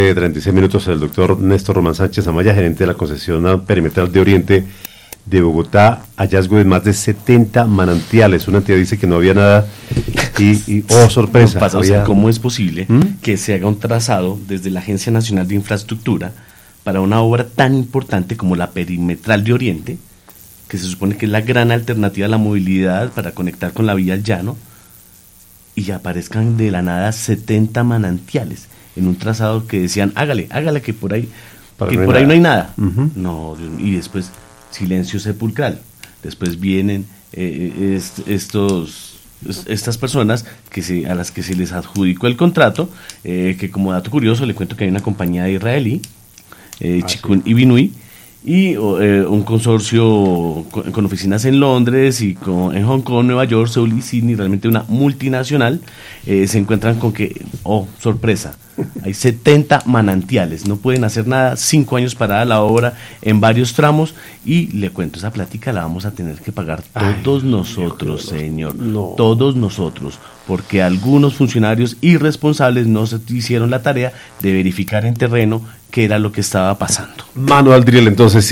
36 minutos, el doctor Néstor Román Sánchez Amaya, gerente de la concesión perimetral de Oriente de Bogotá. Hallazgo de más de 70 manantiales. Una entidad dice que no había nada y sorpresa. Pasa, o sea, ¿cómo es posible que se haga un trazado desde la Agencia Nacional de Infraestructura para una obra tan importante como la perimetral de Oriente, que se supone que es la gran alternativa a la movilidad para conectar con la vía al llano, y aparezcan de la nada 70 manantiales en un trazado que decían, hágale que por ahí no hay nada? No, y después silencio sepulcral. Después vienen estas personas a las que se les adjudicó el contrato, que como dato curioso le cuento que hay una compañía israelí, Chikun y Binui, y un consorcio con oficinas en Londres y en Hong Kong, Nueva York, Seúl y Sydney, realmente una multinacional. Se encuentran con que, sorpresa, hay 70 manantiales, no pueden hacer nada, 5 años parada la obra en varios tramos, y le cuento, esa plática la vamos a tener que pagar todos nosotros, señor, todos nosotros, porque algunos funcionarios irresponsables no se hicieron la tarea de verificar en terreno qué era lo que estaba pasando. Mano al drill, entonces.